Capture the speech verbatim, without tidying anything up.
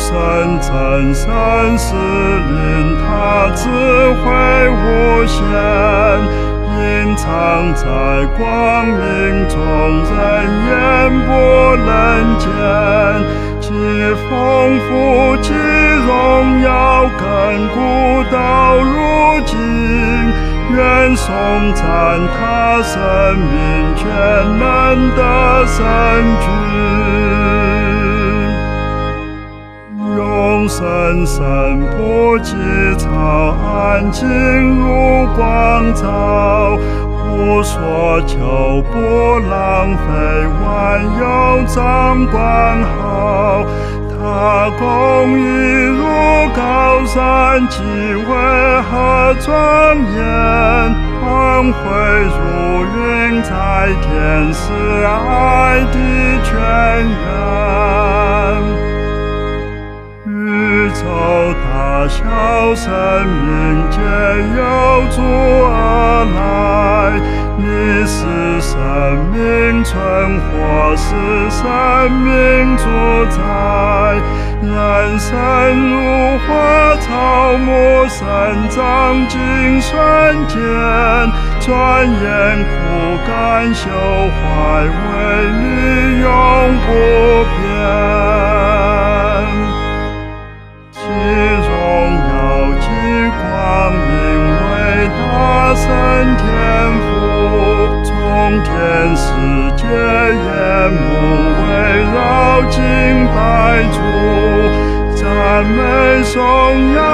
神真神是灵，他智慧无限，隐藏在光明中，人眼不能见。其丰富，其荣耀，亘古到如今。愿颂赞他生命全能的神君。永生神不积草，安静如光照。无所求，不浪费，万有掌管好。他公义如高山，极为何庄严？光辉如云，在天是爱的泉源。宇宙大小生命皆由主而来，你是生命存活，是生命主宰。人生如花草木，生长尽瞬间，转眼枯干朽坏，为你永不变。其荣耀，其光明，伟大神天父，从天世界眼目围绕敬拜主，赞美颂扬